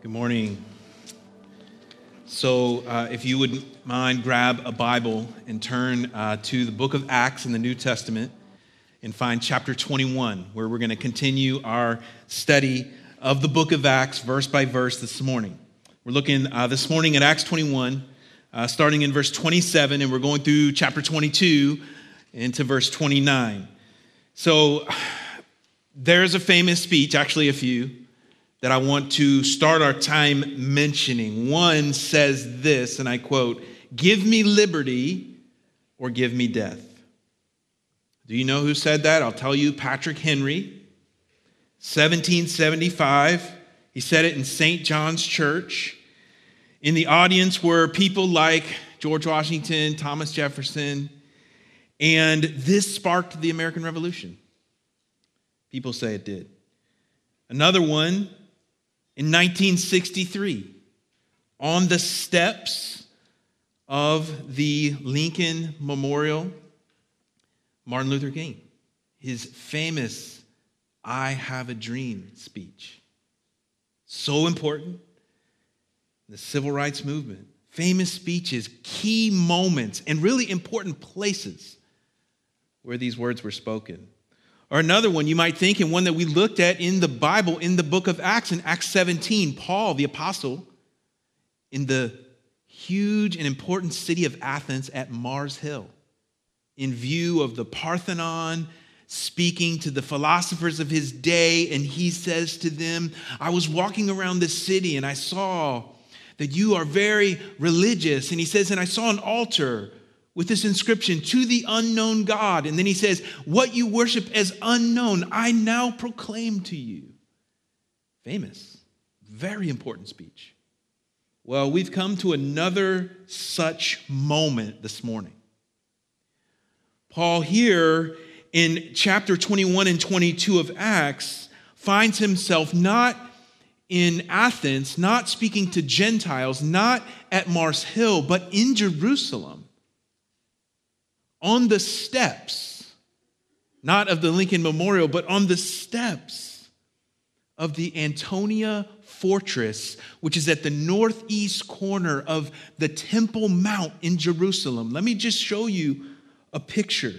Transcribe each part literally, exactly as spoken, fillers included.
Good morning. So uh, if you wouldn't mind, grab a Bible and turn uh, to the book of Acts in the New Testament and find chapter twenty-one, where we're going to continue our study of the book of Acts verse by verse this morning. We're looking uh, this morning at Acts twenty-one, uh, starting in verse twenty-seven, and we're going through chapter twenty-two into verse twenty-nine. So there's a famous speech, actually a few, that I want to start our time mentioning. One says this, and I quote, "Give me liberty or give me death." Do you know who said that? I'll tell you, Patrick Henry, seventeen seventy-five. He said it in Saint John's Church. In the audience were people like George Washington, Thomas Jefferson, and this sparked the American Revolution. People say it did. Another one, in nineteen sixty-three, on the steps of the Lincoln Memorial, Martin Luther King, his famous "I Have a Dream" speech. So important. The civil rights movement. Famous speeches, key moments, and really important places where these words were spoken. Or another one you might think, and one that we looked at in the Bible, in the book of Acts, in Acts seventeen, Paul, the apostle, in the huge and important city of Athens at Mars Hill, in view of the Parthenon, speaking to the philosophers of his day, and he says to them, "I was walking around this city and I saw that you are very religious." And he says, "And I saw an altar with this inscription, 'To the unknown God.' And then he says, 'What you worship as unknown, I now proclaim to you.'" Famous, very important speech. Well, we've come to another such moment this morning. Paul here in chapter twenty-one and twenty-two of Acts finds himself not in Athens, not speaking to Gentiles, not at Mars Hill, but in Jerusalem. On the steps, not of the Lincoln Memorial, but on the steps of the Antonia Fortress, which is at the northeast corner of the Temple Mount in Jerusalem. Let me just show you a picture.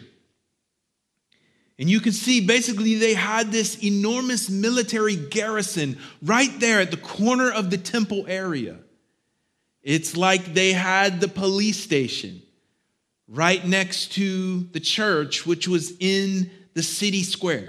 And you can see basically they had this enormous military garrison right there at the corner of the temple area. It's like they had the police station right next to the church, which was in the city square.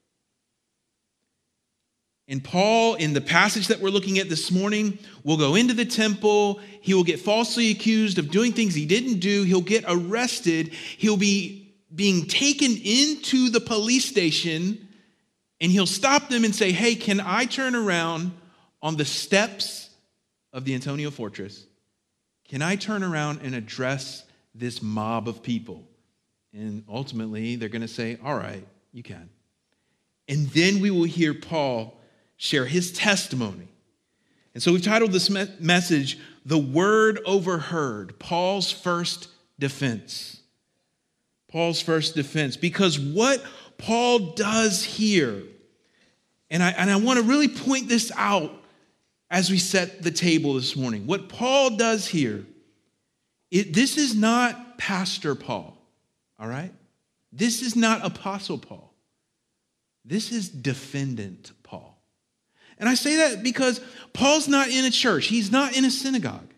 And Paul, in the passage that we're looking at this morning, will go into the temple. He will get falsely accused of doing things he didn't do. He'll get arrested. He'll be being taken into the police station, and he'll stop them and say, "Hey, can I turn around on the steps of the Antonia Fortress? Can I turn around and address this mob of people?" And ultimately, they're going to say, "All right, you can." And then we will hear Paul share his testimony. And so we've titled this me- message, "The Word Overheard, Paul's First Defense." Paul's first defense. Because what Paul does here, and I, and I want to really point this out as we set the table this morning. What Paul does here, It, this is not Pastor Paul, all right? This is not Apostle Paul. This is Defendant Paul. And I say that because Paul's not in a church. He's not in a synagogue.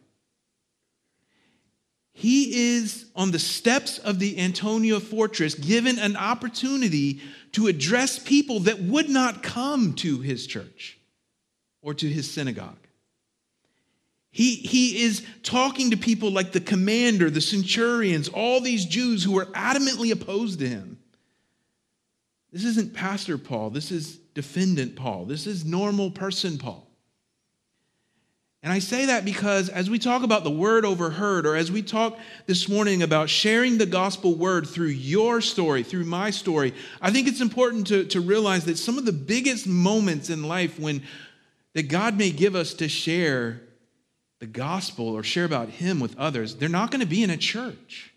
He is on the steps of the Antonia Fortress, given an opportunity to address people that would not come to his church or to his synagogue. He, he is talking to people like the commander, the centurions, all these Jews who were adamantly opposed to him. This isn't Pastor Paul. This is Defendant Paul. This is normal person Paul. And I say that because as we talk about the word overheard, or as we talk this morning about sharing the gospel word through your story, through my story, I think it's important to, to realize that some of the biggest moments in life when that God may give us to share the gospel or share about him with others, they're not going to be in a church.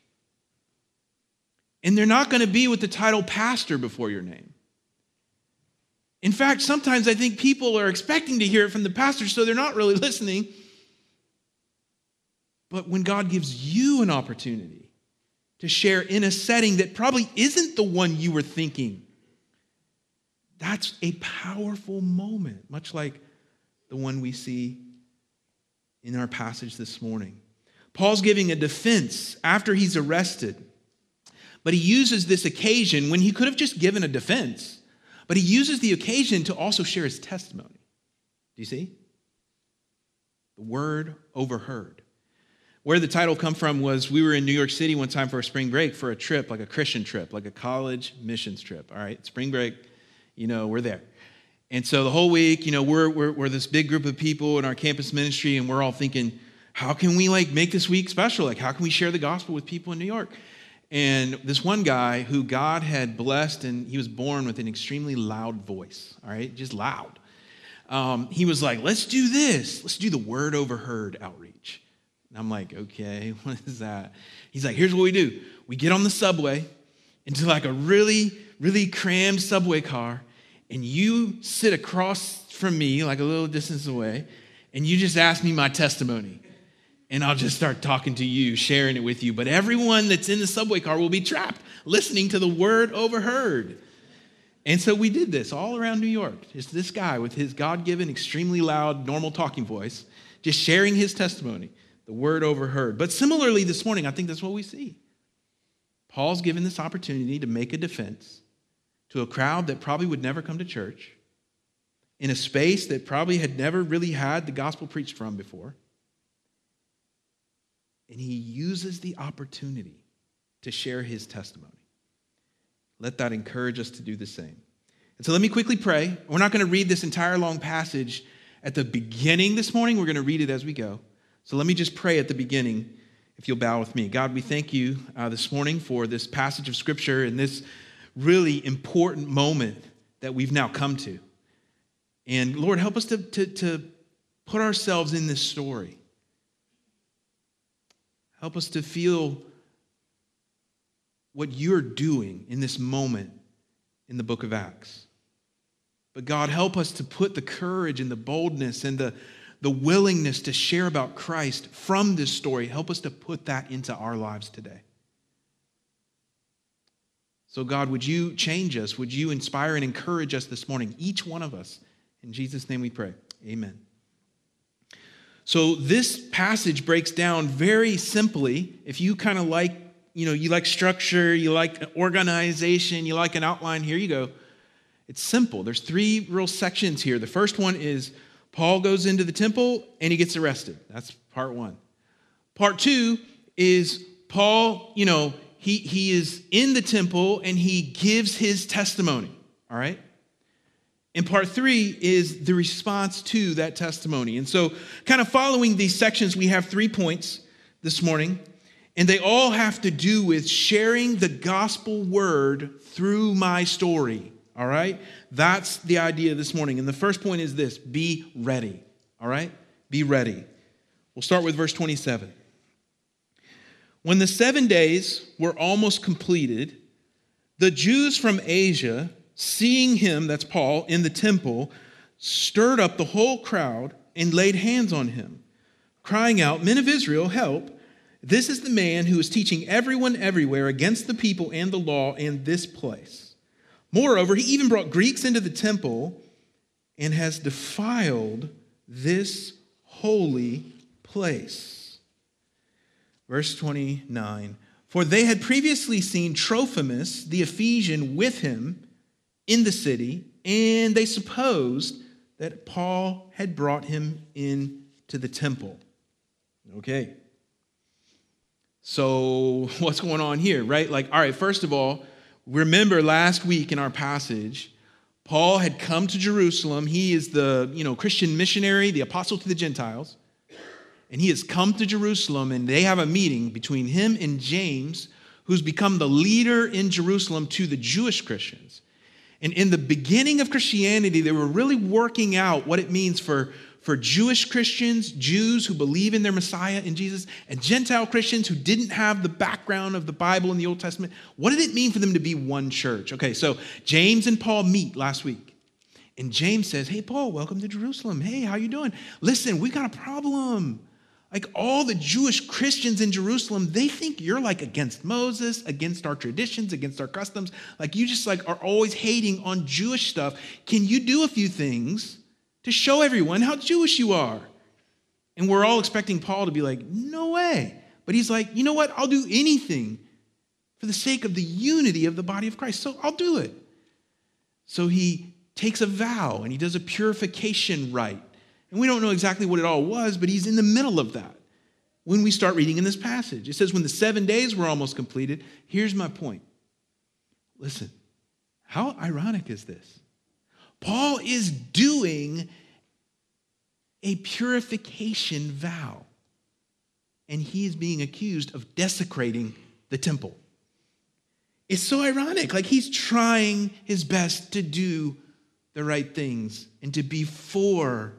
And they're not going to be with the title pastor before your name. In fact, sometimes I think people are expecting to hear it from the pastor, so they're not really listening. But when God gives you an opportunity to share in a setting that probably isn't the one you were thinking, that's a powerful moment, much like the one we see in our passage this morning. Paul's giving a defense after he's arrested, but he uses this occasion when he could have just given a defense, but he uses the occasion to also share his testimony. Do you see? The word overheard. Where the title come from was we were in New York City one time for a spring break for a trip, like a Christian trip, like a college missions trip. All right, spring break, you know, we're there. And so the whole week, you know, we're, we're, we're this big group of people in our campus ministry, and we're all thinking, how can we like make this week special? Like, how can we share the gospel with people in New York? And this one guy who God had blessed, and he was born with an extremely loud voice, all right, just loud. Um, he was like, let's do this. Let's do the word overheard outreach. And I'm like, okay, what is that? He's like, here's what we do. We get on the subway into like a really, really crammed subway car, and you sit across from me like a little distance away, and you just ask me my testimony. And I'll just start talking to you, sharing it with you. But everyone that's in the subway car will be trapped, listening to the word overheard. And so we did this all around New York. Just this guy with his God-given, extremely loud, normal talking voice, just sharing his testimony, the word overheard. But similarly this morning, I think that's what we see. Paul's given this opportunity to make a defense to a crowd that probably would never come to church, in a space that probably had never really had the gospel preached from before. And he uses the opportunity to share his testimony. Let that encourage us to do the same. And so let me quickly pray. We're not going to read this entire long passage at the beginning this morning. We're going to read it as we go. So let me just pray at the beginning, if you'll bow with me. God, we thank you uh, this morning for this passage of Scripture and this really important moment that we've now come to. And Lord, help us to, to, to put ourselves in this story. Help us to feel what you're doing in this moment in the book of Acts. But God, help us to put the courage and the boldness and the, the willingness to share about Christ from this story. Help us to put that into our lives today. So God, would you change us? Would you inspire and encourage us this morning, each one of us? In Jesus' name we pray. Amen. So this passage breaks down very simply. If you kind of like, you know, you like structure, you like organization, you like an outline, here you go. It's simple. There's three real sections here. The first one is Paul goes into the temple and he gets arrested. That's part one. Part two is Paul, you know, he, he is in the temple and he gives his testimony, all right? And part three is the response to that testimony. And so kind of following these sections, we have three points this morning, and they all have to do with sharing the gospel word through my story, all right? That's the idea this morning. And the first point is this: be ready, all right? Be ready. We'll start with verse twenty-seven. When the seven days were almost completed, the Jews from Asia, seeing him, that's Paul, in the temple, stirred up the whole crowd and laid hands on him, crying out, "Men of Israel, help! This is the man who is teaching everyone everywhere against the people and the law in this place. Moreover, he even brought Greeks into the temple and has defiled this holy place." Verse twenty-nine, "For they had previously seen Trophimus the Ephesian with him in the city, and they supposed that Paul had brought him into the temple." Okay. So what's going on here, right? Like, all right, first of all, remember last week in our passage, Paul had come to Jerusalem. He is the, you know, Christian missionary, the apostle to the Gentiles. And he has come to Jerusalem, and they have a meeting between him and James, who's become the leader in Jerusalem to the Jewish Christians. And in the beginning of Christianity, they were really working out what it means for, for Jewish Christians, Jews who believe in their Messiah in Jesus, and Gentile Christians who didn't have the background of the Bible in the Old Testament. What did it mean for them to be one church? Okay, so James and Paul meet last week. And James says, hey, Paul, welcome to Jerusalem. Hey, how you doing? Listen, we got a problem. Like all the Jewish Christians in Jerusalem, they think you're like against Moses, against our traditions, against our customs. Like you just like are always hating on Jewish stuff. Can you do a few things to show everyone how Jewish you are? And we're all expecting Paul to be like, no way. But he's like, you know what? I'll do anything for the sake of the unity of the body of Christ. So I'll do it. So he takes a vow and he does a purification rite. And we don't know exactly what it all was, but he's in the middle of that when we start reading in this passage. It says, when the seven days were almost completed, here's my point. Listen, how ironic is this? Paul is doing a purification vow, and he is being accused of desecrating the temple. It's so ironic. Like he's trying his best to do the right things and to be for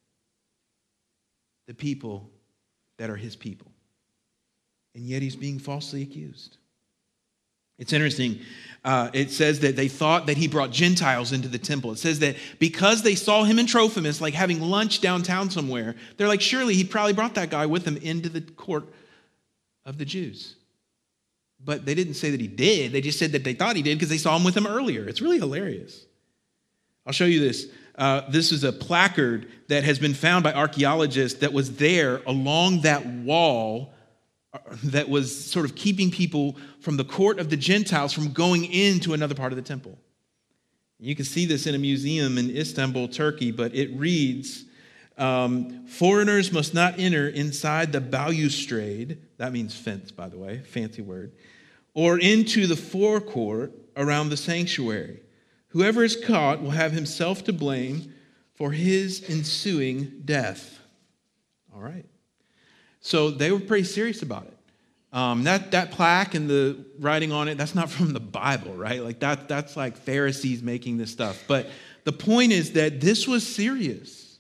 the people that are his people. And yet he's being falsely accused. It's interesting. Uh, it says that they thought that he brought Gentiles into the temple. It says that because they saw him and Trophimus like having lunch downtown somewhere, they're like, surely he probably brought that guy with him into the court of the Jews. But they didn't say that he did. They just said that they thought he did because they saw him with him earlier. It's really hilarious. I'll show you this. Uh, this is a placard that has been found by archaeologists that was there along that wall that was sort of keeping people from the court of the Gentiles from going into another part of the temple. You can see this in a museum in Istanbul, Turkey, but it reads, um, foreigners must not enter inside the balustrade, that means fence, by the way, fancy word, or into the forecourt around the sanctuary. Whoever is caught will have himself to blame for his ensuing death. All right. So they were pretty serious about it. Um, that, that plaque and the writing on it, that's not from the Bible, right? Like that, that's like Pharisees making this stuff. But the point is that this was serious.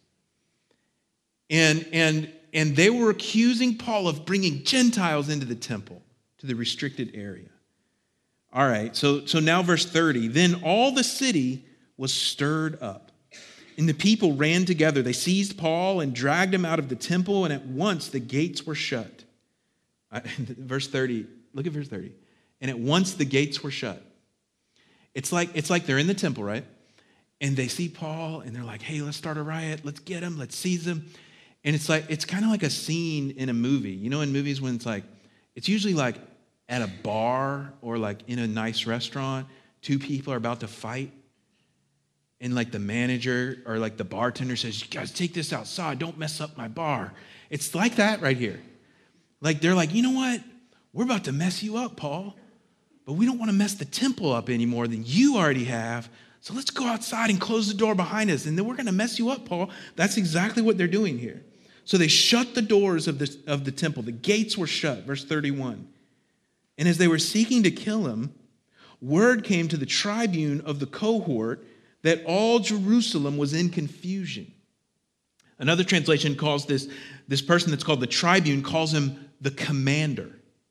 And, and, and they were accusing Paul of bringing Gentiles into the temple, to the restricted area. All right, so, so now verse thirty. Then all the city was stirred up, and the people ran together. They seized Paul and dragged him out of the temple, and at once the gates were shut. Uh, verse thirty, look at verse thirty. And at once the gates were shut. It's like, it's like they're in the temple, right? And they see Paul, and they're like, hey, let's start a riot. Let's get him. Let's seize him. And it's like, it's kind of like a scene in a movie. You know, in movies when it's like, it's usually like, at a bar or like in a nice restaurant, two people are about to fight. And like the manager or like the bartender says, you guys take this outside. Don't mess up my bar. It's like that right here. Like they're like, you know what? We're about to mess you up, Paul. But we don't want to mess the temple up any more than you already have. So let's go outside and close the door behind us. And then we're going to mess you up, Paul. That's exactly what they're doing here. So they shut the doors of the, of the temple. The gates were shut, verse thirty-one. And as they were seeking to kill him, word came to the tribune of the cohort that all Jerusalem was in confusion. Another translation calls this, this person that's called the tribune, calls him the commander.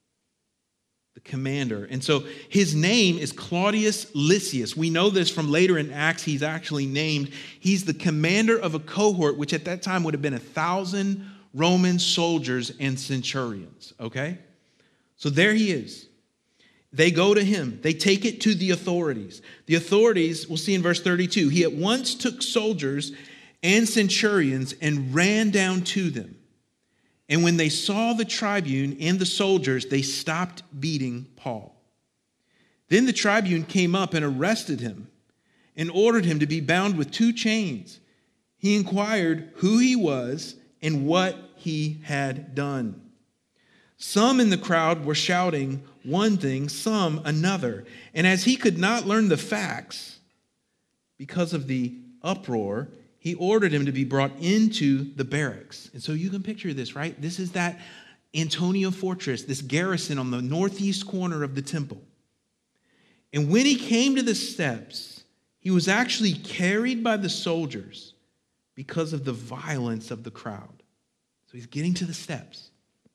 The commander. And so his name is Claudius Lysias. We know this from later in Acts. He's actually named. He's the commander of a cohort, which at that time would have been a thousand Roman soldiers and centurions. Okay? So there he is. They go to him. They take it to the authorities. The authorities, we'll see in verse thirty-two, he at once took soldiers and centurions and ran down to them. And when they saw the tribune and the soldiers, they stopped beating Paul. Then the tribune came up and arrested him and ordered him to be bound with two chains. He inquired who he was and what he had done. Some in the crowd were shouting one thing, some another. And as he could not learn the facts because of the uproar, he ordered him to be brought into the barracks. And so you can picture this, right? This is that Antonia fortress, this garrison on the northeast corner of the temple. And when he came to the steps, he was actually carried by the soldiers because of the violence of the crowd. So he's getting to the steps.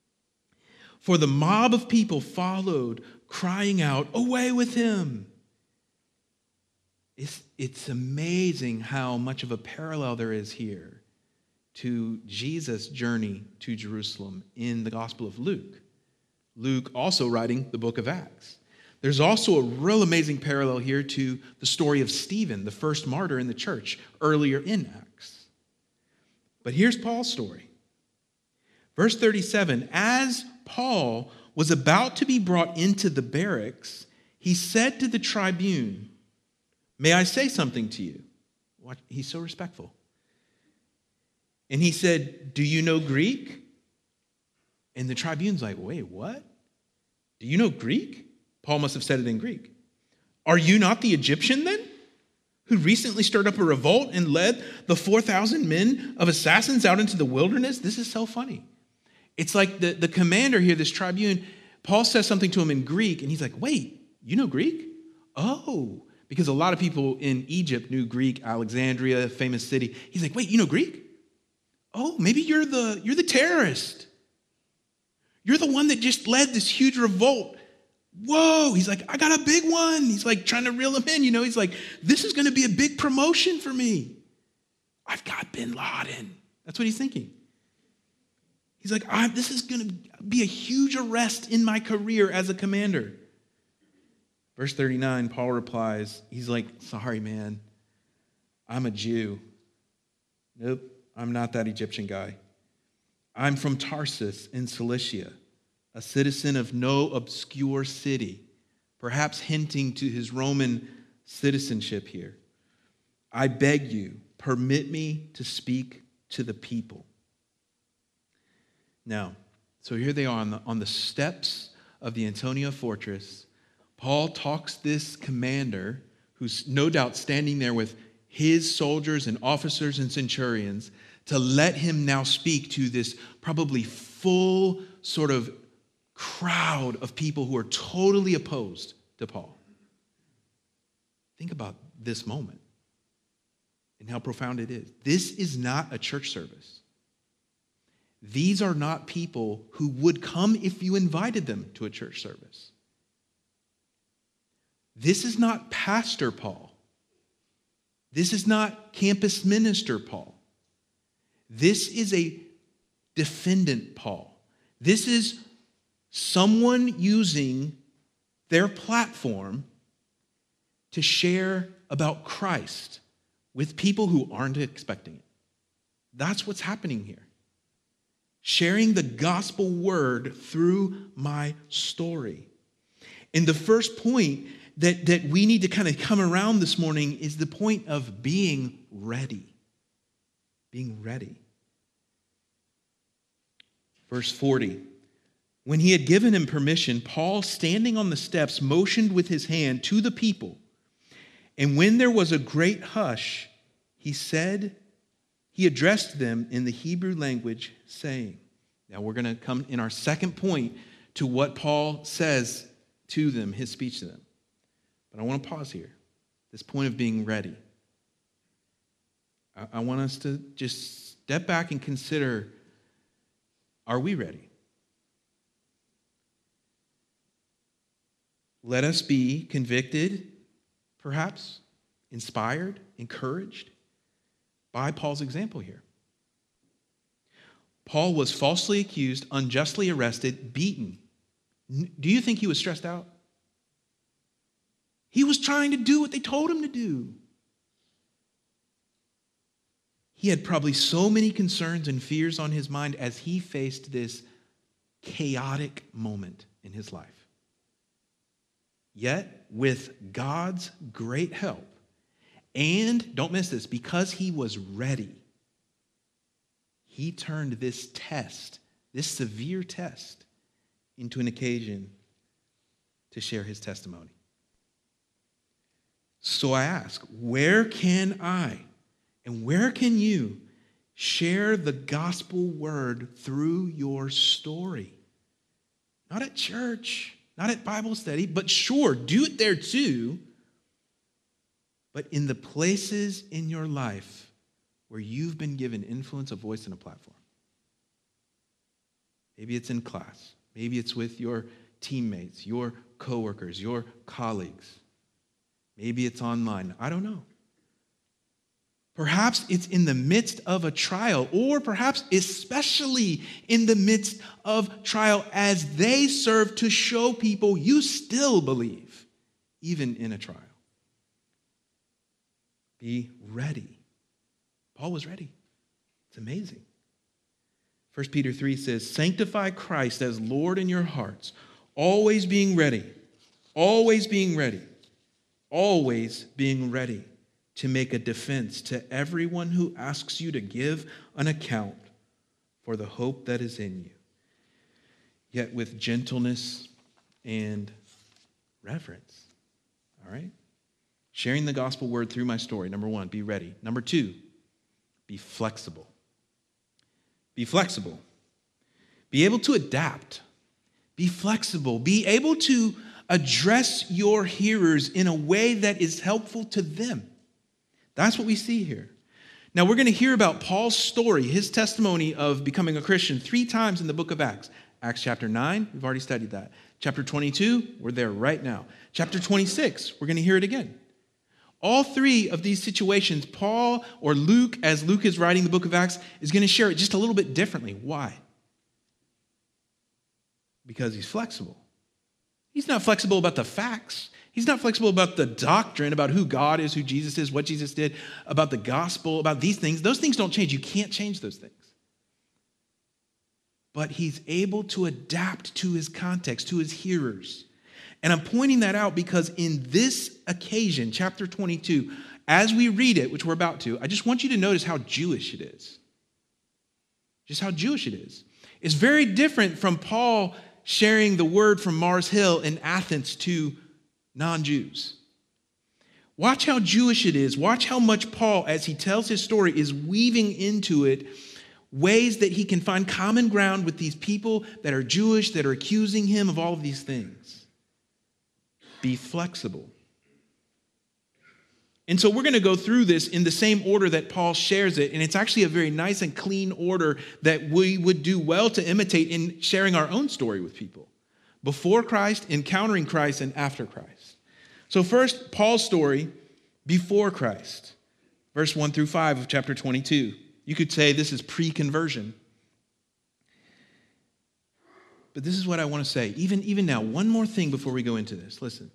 For the mob of people followed, crying out, "Away with him! It's, it's amazing how much of a parallel there is here to Jesus' journey to Jerusalem in the Gospel of Luke. Luke also writing the book of Acts. There's also a real amazing parallel here to the story of Stephen, the first martyr in the church, earlier in Acts. But here's Paul's story. Verse thirty-seven, as Paul was about to be brought into the barracks, he said to the tribune, "May I say something to you?" Watch, he's so respectful. And he said, "Do you know Greek?" And the tribune's like, "Wait, what? Do you know Greek?" Paul must have said it in Greek. "Are you not the Egyptian then, who recently stirred up a revolt and led the four thousand men of assassins out into the wilderness?" This is so funny. It's like the, the commander here, this tribune, Paul says something to him in Greek, and he's like, "Wait, you know Greek?" Oh, because a lot of people in Egypt knew Greek, Alexandria, famous city. He's like, "Wait, you know Greek? Oh, maybe you're the, you're the terrorist. You're the one that just led this huge revolt. Whoa." He's like, "I got a big one." He's like trying to reel him in. You know, he's like, "This is going to be a big promotion for me. I've got bin Laden." That's what he's thinking. He's like, I, this is going to be a huge arrest in my career as a commander. Verse thirty-nine, Paul replies, he's like, "Sorry, man, I'm a Jew. Nope, I'm not that Egyptian guy. I'm from Tarsus in Cilicia, a citizen of no obscure city," perhaps hinting to his Roman citizenship here. "I beg you, permit me to speak to the people." Now, so here they are on the, on the steps of the Antonia fortress. Paul talks this commander, who's no doubt standing there with his soldiers and officers and centurions, to let him now speak to this probably full sort of crowd of people who are totally opposed to Paul. Think about this moment and how profound it is. This is not a church service. These are not people who would come if you invited them to a church service. This is not Pastor Paul. This is not campus minister Paul. This is a defendant Paul. This is someone using their platform to share about Christ with people who aren't expecting it. That's what's happening here. Sharing the gospel word through my story. And the first point that, that we need to kind of come around this morning is the point of being ready. Being ready. Verse forty. When he had given him permission, Paul, standing on the steps, motioned with his hand to the people. And when there was a great hush, he said, he addressed them in the Hebrew language, saying, now we're going to come in our second point to what Paul says to them, his speech to them. But I want to pause here. This point of being ready. I, I want us to just step back and consider, are we ready? Let us be convicted, perhaps, inspired, encouraged by Paul's example here. Paul was falsely accused, unjustly arrested, beaten. Do you think he was stressed out? He was trying to do what they told him to do. He had probably so many concerns and fears on his mind as he faced this chaotic moment in his life. Yet, with God's great help, and don't miss this, because he was ready, he turned this test, this severe test, into an occasion to share his testimony. So I ask, where can I and where can you share the gospel word through your story? Not at church, not at Bible study, but sure, do it there too. But in the places in your life where you've been given influence, a voice, and a platform. Maybe it's in class. Maybe it's with your teammates, your coworkers, your colleagues. Maybe it's online. I don't know. Perhaps it's in the midst of a trial, or perhaps especially in the midst of trial as they serve to show people you still believe, even in a trial. Be ready. Paul was ready. It's amazing. First Peter three says, sanctify Christ as Lord in your hearts, always being ready, always being ready, always being ready to make a defense to everyone who asks you to give an account for the hope that is in you, yet with gentleness and reverence. All right? Sharing the gospel word through my story. Number one, be ready. Number two, be flexible. Be flexible. Be able to adapt. Be flexible. Be able to address your hearers in a way that is helpful to them. That's what we see here. Now, we're going to hear about Paul's story, his testimony of becoming a Christian three times in the book of Acts. Acts chapter nine, we've already studied that. Chapter twenty-two, we're there right now. Chapter twenty-six, we're going to hear it again. All three of these situations, Paul or Luke, as Luke is writing the book of Acts, is going to share it just a little bit differently. Why? Because he's flexible. He's not flexible about the facts. He's not flexible about the doctrine, about who God is, who Jesus is, what Jesus did, about the gospel, about these things. Those things don't change. You can't change those things. But he's able to adapt to his context, to his hearers. And I'm pointing that out because in this occasion, chapter twenty-two, as we read it, which we're about to, I just want you to notice how Jewish it is. Just how Jewish it is. It's very different from Paul sharing the word from Mars Hill in Athens to non-Jews. Watch how Jewish it is. Watch how much Paul, as he tells his story, is weaving into it ways that he can find common ground with these people that are Jewish, that are accusing him of all of these things. Be flexible. And so we're going to go through this in the same order that Paul shares it, and it's actually a very nice and clean order that we would do well to imitate in sharing our own story with people. Before Christ, encountering Christ, and after Christ. So first, Paul's story before Christ. Verse one through five of chapter twenty-two. You could say this is pre-conversion. But this is what I want to say. Even, even now, one more thing before we go into this. Listen.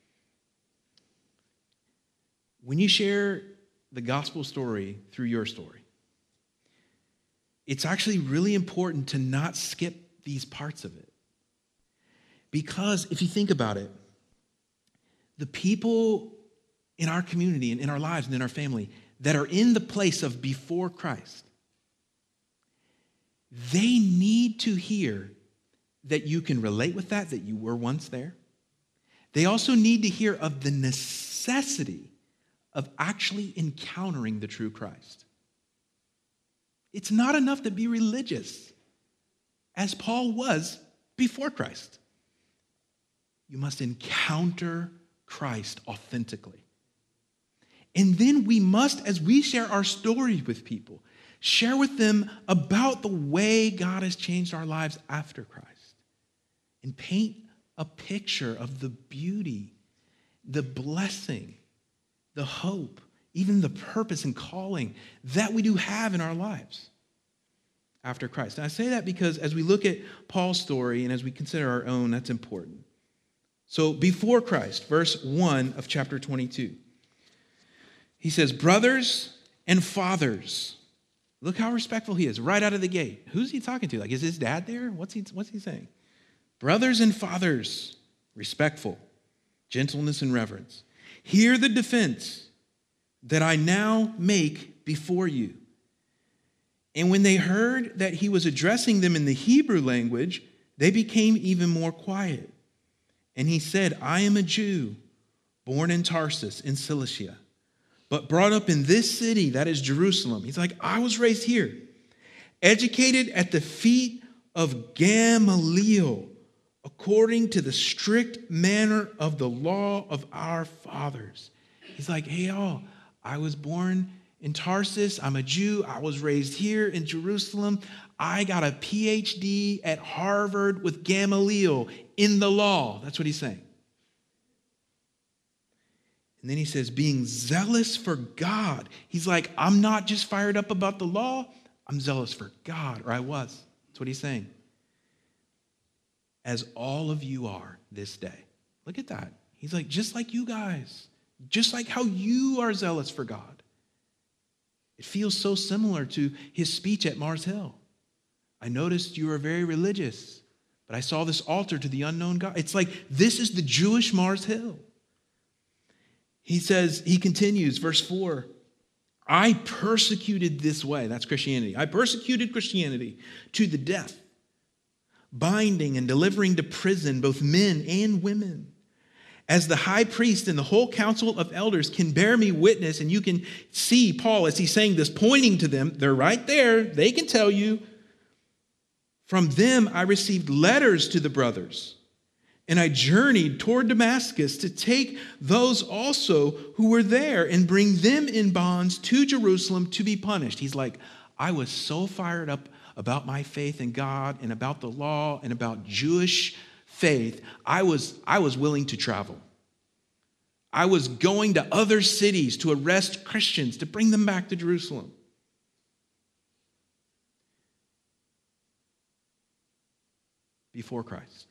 When you share the gospel story through your story, it's actually really important to not skip these parts of it. Because if you think about it, the people in our community and in our lives and in our family that are in the place of before Christ, they need to hear that you can relate with that, that you were once there. They also need to hear of the necessity of actually encountering the true Christ. It's not enough to be religious, as Paul was before Christ. You must encounter Christ authentically. And then we must, as we share our story with people, share with them about the way God has changed our lives after Christ. And paint a picture of the beauty, the blessing, the hope, even the purpose and calling that we do have in our lives after Christ. And I say that because as we look at Paul's story and as we consider our own, that's important. So before Christ, verse one of chapter twenty-two, he says, brothers and fathers. Look how respectful he is right out of the gate. Who's he talking to? Like, is his dad there? What's he, what's he saying? Brothers and fathers, respectful, gentleness and reverence. Hear the defense that I now make before you. And when they heard that he was addressing them in the Hebrew language, they became even more quiet. And he said, I am a Jew, born in Tarsus in Cilicia, but brought up in this city, that is Jerusalem. He's like, I was raised here, educated at the feet of Gamaliel, according to the strict manner of the law of our fathers. He's like, hey, y'all, I was born in Tarsus. I'm a Jew. I was raised here in Jerusalem. I got a P H D at Harvard with Gamaliel in the law. That's what he's saying. And then he says, being zealous for God. He's like, I'm not just fired up about the law. I'm zealous for God, or I was. That's what he's saying. As all of you are this day. Look at that. He's like, just like you guys. Just like how you are zealous for God. It feels so similar to his speech at Mars Hill. I noticed you are very religious, but I saw this altar to the unknown God. It's like, this is the Jewish Mars Hill. He says, he continues, verse four, I persecuted this way, that's Christianity. I persecuted Christianity to the death, binding and delivering to prison both men and women. As the high priest and the whole council of elders can bear me witness, and you can see Paul as he's saying this, pointing to them. They're right there. They can tell you. From them I received letters to the brothers, and I journeyed toward Damascus to take those also who were there and bring them in bonds to Jerusalem to be punished. He's like, I was so fired up about my faith in God and about the law and about Jewish faith, I was, I was willing to travel. I was going to other cities to arrest Christians, to bring them back to Jerusalem. Before Christ.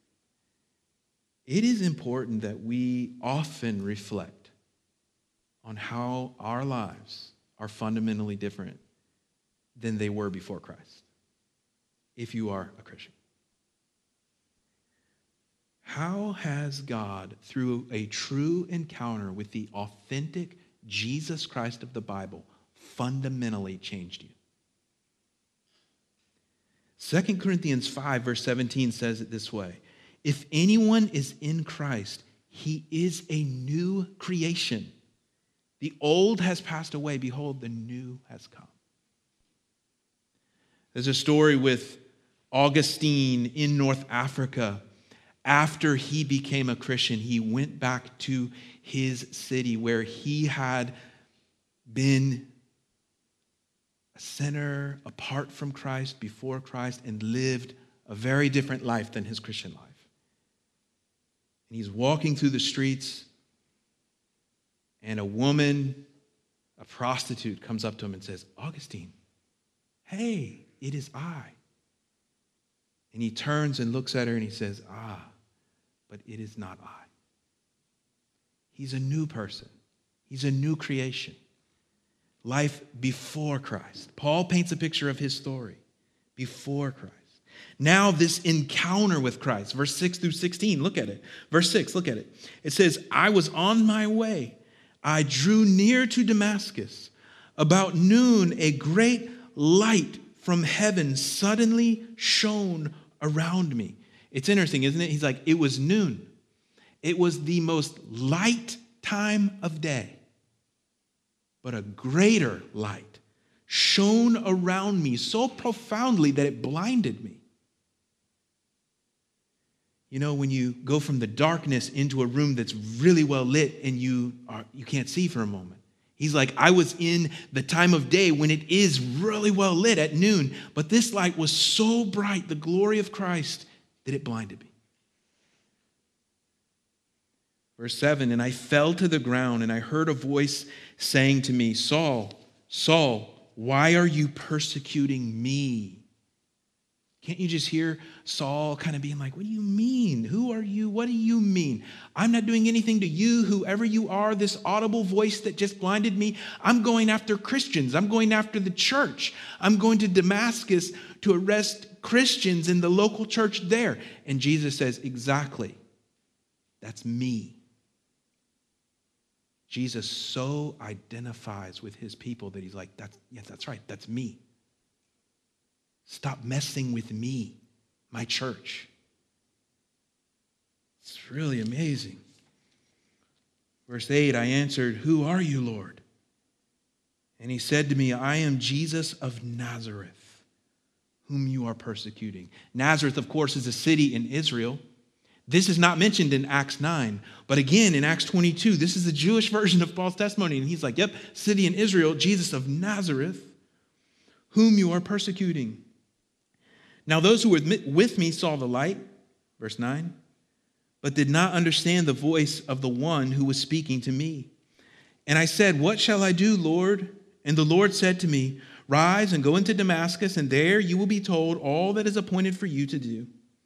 It is important that we often reflect on how our lives are fundamentally different than they were before Christ, if you are a Christian. How has God, through a true encounter with the authentic Jesus Christ of the Bible, fundamentally changed you? Second Corinthians five, verse seventeen says it this way. If anyone is in Christ, he is a new creation. The old has passed away. Behold, the new has come. There's a story with Augustine in North Africa. After he became a Christian, he went back to his city where he had been a sinner apart from Christ, before Christ, and lived a very different life than his Christian life. And he's walking through the streets, and a woman, a prostitute, comes up to him and says, Augustine, hey, it is I. And he turns and looks at her and he says, ah, but it is not I. He's a new person. He's a new creation. Life before Christ. Paul paints a picture of his story before Christ. Now this encounter with Christ, verse six through sixteen, look at it. Verse six, look at it. It says, I was on my way. I drew near to Damascus. About noon, a great light from heaven suddenly shone around me. It's interesting, isn't it? He's like, it was noon. It was the most light time of day. But a greater light shone around me so profoundly that it blinded me. You know, when you go from the darkness into a room that's really well lit and you are you can't see for a moment. He's like, I was in the time of day when it is really well lit at noon, but this light was so bright, the glory of Christ, that it blinded me. Verse seven, and I fell to the ground, and I heard a voice saying to me, Saul, Saul, why are you persecuting me? Can't you just hear Saul kind of being like, what do you mean? Who are you? What do you mean? I'm not doing anything to you, whoever you are, this audible voice that just blinded me. I'm going after Christians. I'm going after the church. I'm going to Damascus to arrest Christians in the local church there. And Jesus says, exactly. That's me. Jesus so identifies with his people that he's like, that's, yes, that's right. That's me. Stop messing with me, my church. It's really amazing. Verse eight, I answered, who are you, Lord? And he said to me, I am Jesus of Nazareth, whom you are persecuting. Nazareth, of course, is a city in Israel. This is not mentioned in Acts nine, but again in Acts twenty-two, this is the Jewish version of Paul's testimony. And he's like, yep, city in Israel, Jesus of Nazareth, whom you are persecuting. Now those who were with me saw the light, verse nine, but did not understand the voice of the one who was speaking to me. And I said, what shall I do, Lord? And the Lord said to me, rise and go into Damascus, and there you will be told all that is appointed for you to do.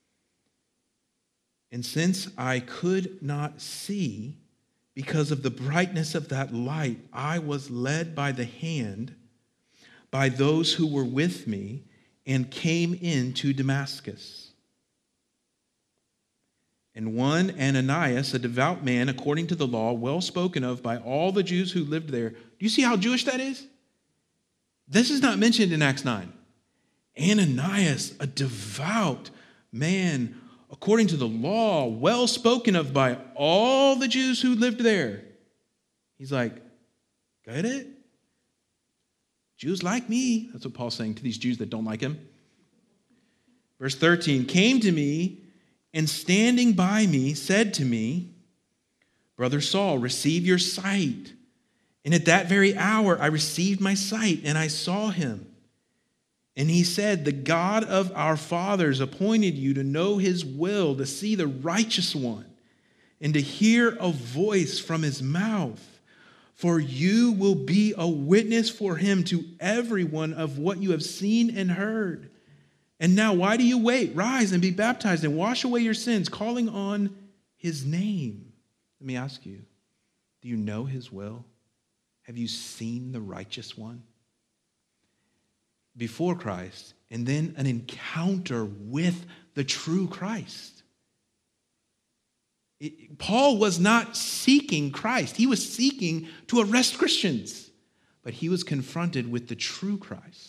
And since I could not see because of the brightness of that light, I was led by the hand by those who were with me and came into Damascus. And one Ananias, a devout man according to the law, well spoken of by all the Jews who lived there. Do you see how Jewish that is? This is not mentioned in Acts nine. Ananias, a devout man according to the law, well spoken of by all the Jews who lived there. He's like, get it? Jews like me. That's what Paul's saying to these Jews that don't like him. Verse thirteen, came to me and standing by me said to me, Brother Saul, receive your sight. And at that very hour I received my sight and I saw him. And he said, the God of our fathers appointed you to know his will, to see the righteous one, and to hear a voice from his mouth. For you will be a witness for him to everyone of what you have seen and heard. And now why do you wait? Rise and be baptized and wash away your sins, calling on his name. Let me ask you, do you know his will? Have you seen the righteous one? Before Christ, and then an encounter with the true Christ. It, Paul was not seeking Christ. He was seeking to arrest Christians, but he was confronted with the true Christ.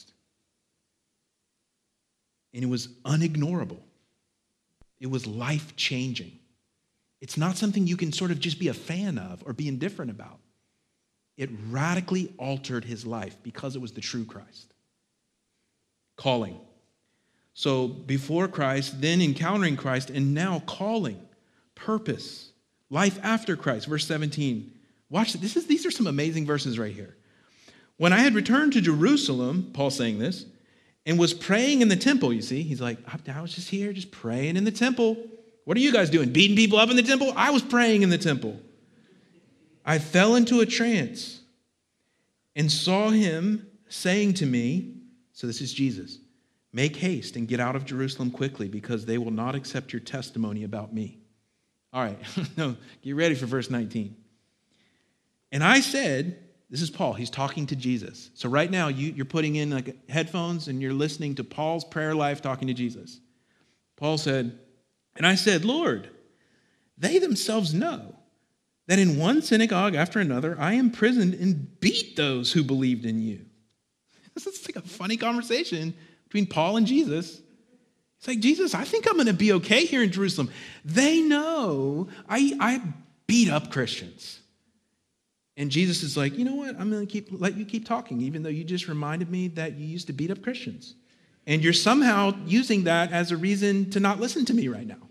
And it was unignorable. It was life-changing. It's not something you can sort of just be a fan of or be indifferent about. It radically altered his life because it was the true Christ. Calling. So before Christ, then encountering Christ, and now calling, purpose, life after Christ. Verse seventeen. Watch this. This is, these are some amazing verses right here. When I had returned to Jerusalem, Paul saying this, and was praying in the temple, you see. He's like, I was just here, just praying in the temple. What are you guys doing? Beating people up in the temple? I was praying in the temple. I fell into a trance and saw him saying to me, so this is Jesus, make haste and get out of Jerusalem quickly because they will not accept your testimony about me. All right, no, get ready for verse nineteen. And I said, this is Paul, he's talking to Jesus. So right now you, you're putting in like headphones and you're listening to Paul's prayer life talking to Jesus. Paul said, and I said, Lord, they themselves know that in one synagogue after another I imprisoned and beat those who believed in you. This is like a funny conversation between Paul and Jesus. It's like, Jesus, I think I'm going to be okay here in Jerusalem. They know I, I beat up Christians. And Jesus is like, you know what? I'm going to keep let you keep talking, even though you just reminded me that you used to beat up Christians. And you're somehow using that as a reason to not listen to me right now.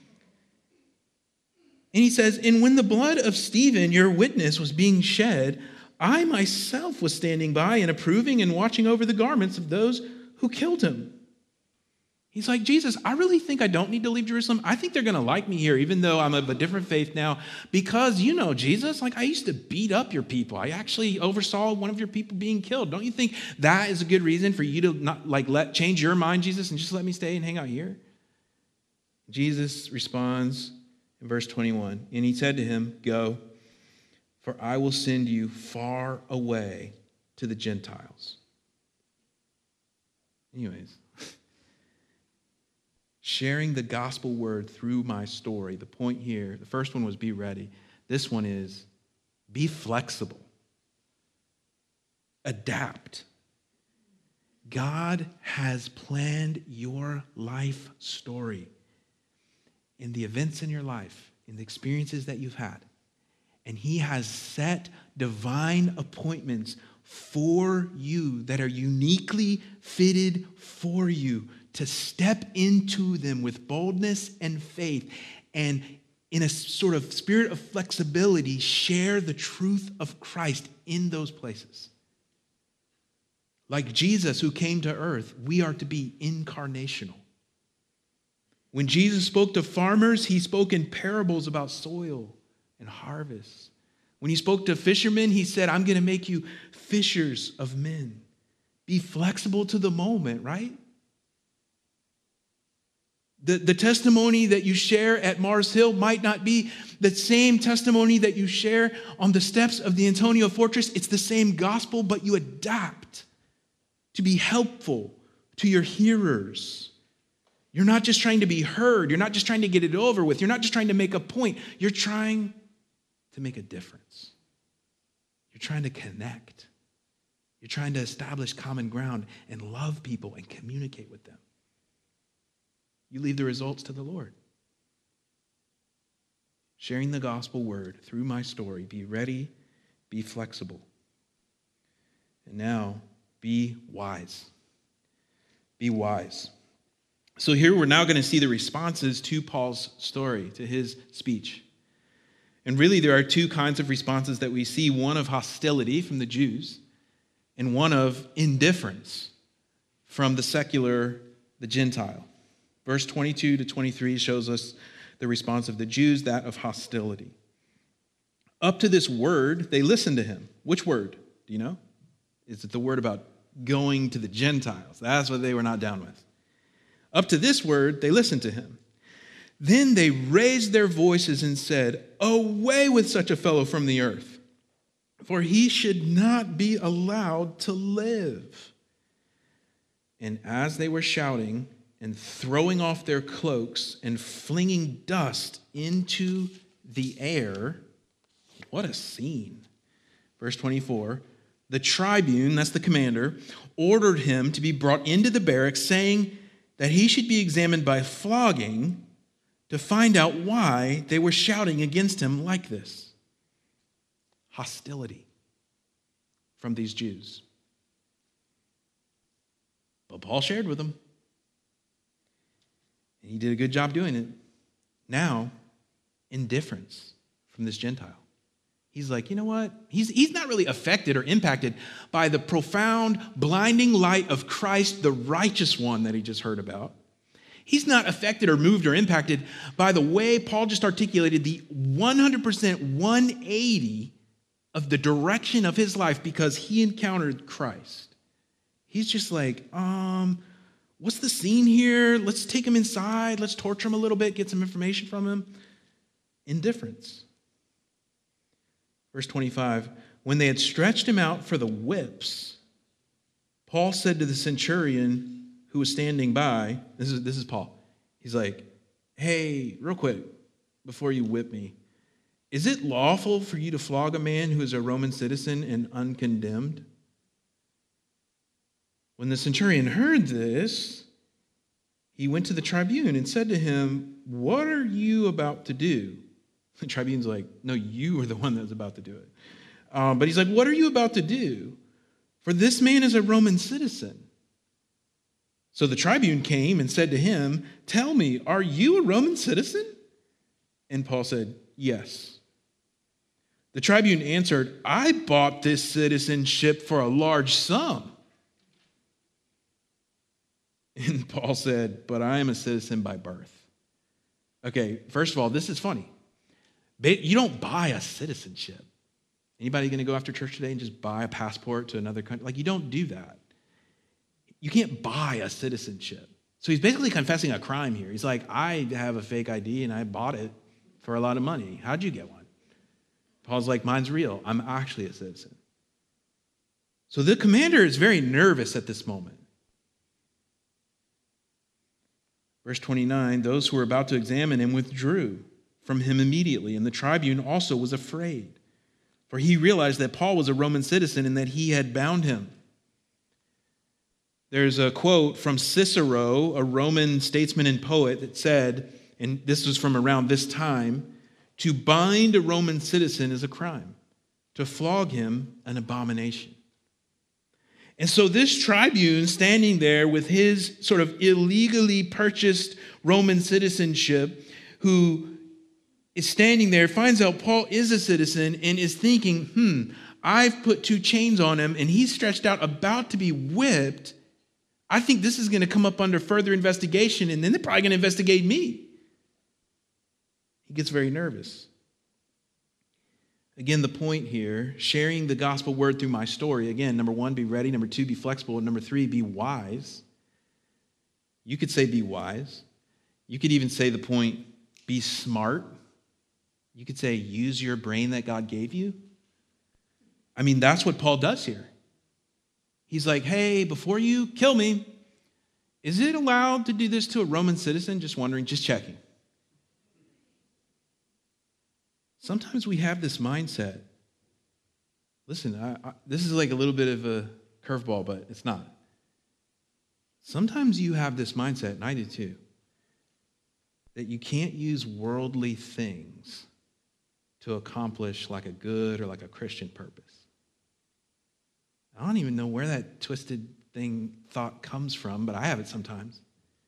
And he says, and when the blood of Stephen, your witness, was being shed, I myself was standing by and approving and watching over the garments of those who killed him. He's like, Jesus, I really think I don't need to leave Jerusalem. I think they're going to like me here, even though I'm of a different faith now. Because, you know, Jesus, like I used to beat up your people. I actually oversaw one of your people being killed. Don't you think that is a good reason for you to not like let change your mind, Jesus, and just let me stay and hang out here? Jesus responds in verse twenty-one, and he said to him, go, for I will send you far away to the Gentiles. Anyways, sharing the gospel word through my story. The point here, the first one was be ready. This one is be flexible. Adapt. God has planned your life story in the events in your life, in the experiences that you've had. And he has set divine appointments for you that are uniquely fitted for you to step into them with boldness and faith, and in a sort of spirit of flexibility, share the truth of Christ in those places. Like Jesus who came to earth, we are to be incarnational. When Jesus spoke to farmers, he spoke in parables about soil and harvest. When he spoke to fishermen, he said, I'm going to make you fishers of men. Be flexible to the moment, right? The, the testimony that you share at Mars Hill might not be the same testimony that you share on the steps of the Antonio Fortress. It's the same gospel, but you adapt to be helpful to your hearers. You're not just trying to be heard. You're not just trying to get it over with. You're not just trying to make a point. You're trying to make a difference. You're trying to connect. You're trying to establish common ground and love people and communicate with them. You leave the results to the Lord. Sharing the gospel word through my story. Be ready, be flexible. And now, be wise. Be wise. So here we're now going to see the responses to Paul's story, to his speech. And really there are two kinds of responses that we see. One of hostility from the Jews and one of indifference from the secular, the Gentile. Verse twenty-two to twenty-three shows us the response of the Jews, that of hostility. Up to this word, they listened to him. Which word? Do you know? Is it the word about going to the Gentiles? That's what they were not down with. Up to this word, they listened to him. Then they raised their voices and said, away with such a fellow from the earth, for he should not be allowed to live. And as they were shouting and throwing off their cloaks and flinging dust into the air, what a scene. Verse twenty-four, the tribune, that's the commander, ordered him to be brought into the barracks, saying that he should be examined by flogging to find out why they were shouting against him like this. Hostility from these Jews. But Paul shared with them. And he did a good job doing it. Now, indifference from this Gentile. He's like, you know what? He's, he's not really affected or impacted by the profound, blinding light of Christ, the righteous one that he just heard about. He's not affected or moved or impacted by the way Paul just articulated the one hundred percent one eighty of the direction of his life because he encountered Christ. He's just like, um, what's the scene here? Let's take him inside. Let's torture him a little bit, get some information from him. Indifference. Verse twenty-five, when they had stretched him out for the whips, Paul said to the centurion who was standing by, this is, this is Paul, he's like, hey, real quick, before you whip me, is it lawful for you to flog a man who is a Roman citizen and uncondemned? When the centurion heard this, he went to the tribune and said to him, what are you about to do? The tribune's like, no, you are the one that's about to do it. Um, but he's like, what are you about to do? For this man is a Roman citizen. So the tribune came and said to him, tell me, are you a Roman citizen? And Paul said, yes. The tribune answered, I bought this citizenship for a large sum. And Paul said, but I am a citizen by birth. Okay, first of all, this is funny. You don't buy a citizenship. Anybody going to go after church today and just buy a passport to another country? Like, you don't do that. You can't buy a citizenship. So he's basically confessing a crime here. He's like, I have a fake I D and I bought it for a lot of money. How'd you get one? Paul's like, mine's real. I'm actually a citizen. So the commander is very nervous at this moment. Verse twenty-nine, those who were about to examine him withdrew from him immediately, and the tribune also was afraid, for he realized that Paul was a Roman citizen and that he had bound him. There's a quote from Cicero, a Roman statesman and poet, that said, and this was from around this time, to bind a Roman citizen is a crime, to flog him an abomination. And so this tribune standing there with his sort of illegally purchased Roman citizenship, who is standing there, finds out Paul is a citizen and is thinking, hmm, I've put two chains on him and he's stretched out about to be whipped. I think this is going to come up under further investigation, and then they're probably going to investigate me. He gets very nervous. Again, the point here, sharing the gospel word through my story. Again, number one, be ready. Number two, be flexible. And number three, be wise. You could say be wise. You could even say the point, be smart. You could say use your brain that God gave you. I mean, that's what Paul does here. He's like, hey, before you kill me, is it allowed to do this to a Roman citizen? Just wondering, just checking. Sometimes we have this mindset. Listen, I, I, this is like a little bit of a curveball, but it's not. Sometimes you have this mindset, and I do too, that you can't use worldly things to accomplish like a good or like a Christian purpose. I don't even know where that twisted thing thought comes from, but I have it sometimes.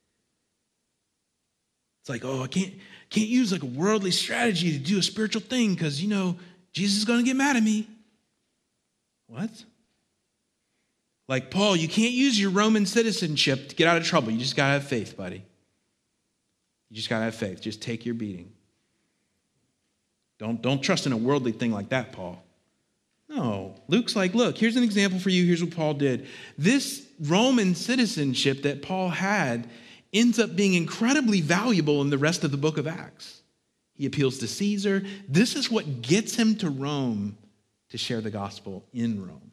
It's like, oh, I can't, can't use like a worldly strategy to do a spiritual thing because, you know, Jesus is going to get mad at me. What? Like, Paul, you can't use your Roman citizenship to get out of trouble. You just got to have faith, buddy. You just got to have faith. Just take your beating. Don't, don't trust in a worldly thing like that, Paul. No. Luke's like, look, here's an example for you. Here's what Paul did. This Roman citizenship that Paul had ends up being incredibly valuable in the rest of the book of Acts. He appeals to Caesar. This is what gets him to Rome to share the gospel in Rome.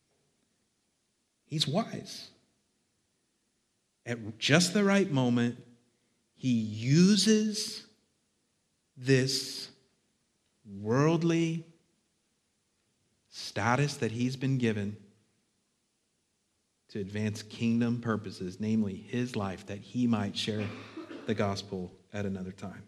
He's wise. At just the right moment, he uses this worldly status that he's been given to advance kingdom purposes, namely his life, that he might share the gospel at another time.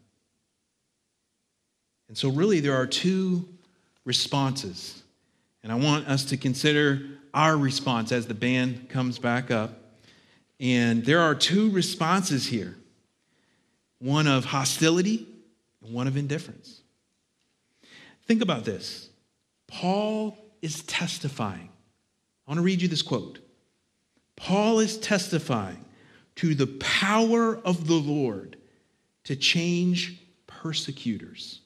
And so really there are two responses. And I want us to consider our response as the band comes back up. And there are two responses here. One of hostility and one of indifference. Think about this. Paul is testifying. I want to read you this quote. Paul is testifying to the power of the Lord to change persecutors.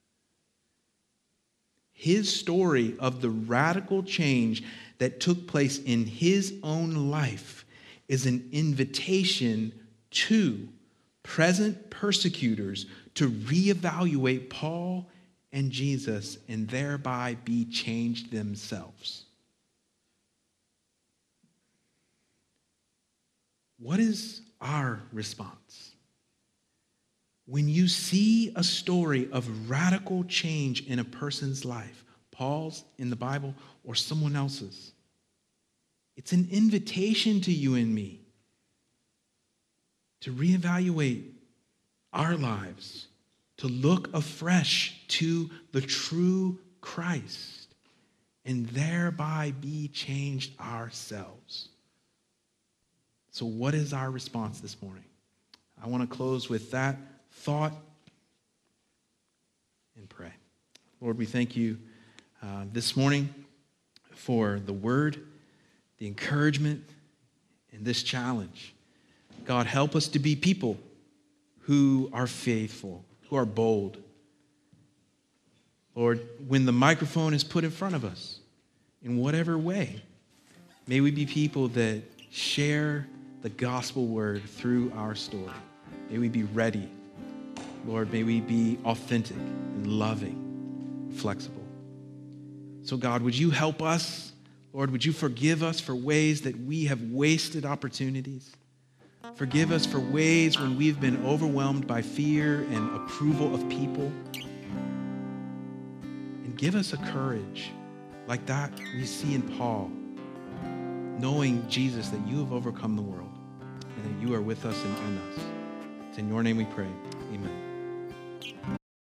His story of the radical change that took place in his own life is an invitation to present persecutors to reevaluate Paul and Jesus and thereby be changed themselves. What is our response? When you see a story of radical change in a person's life, Paul's in the Bible or someone else's, it's an invitation to you and me to reevaluate our lives, to look afresh to the true Christ, and thereby be changed ourselves. So what is our response this morning? I want to close with that thought and pray. Lord, we thank you uh, this morning for the word, the encouragement, and this challenge. God, help us to be people who are faithful, who are bold. Lord, when the microphone is put in front of us, in whatever way, may we be people that share the gospel word through our story. May we be ready. Lord, may we be authentic and loving, flexible. So God, would you help us? Lord, would you forgive us for ways that we have wasted opportunities? Forgive us for ways when we've been overwhelmed by fear and approval of people. And give us a courage like that we see in Paul, knowing, Jesus, that you have overcome the world and that you are with us and in us. It's in your name we pray. Amen.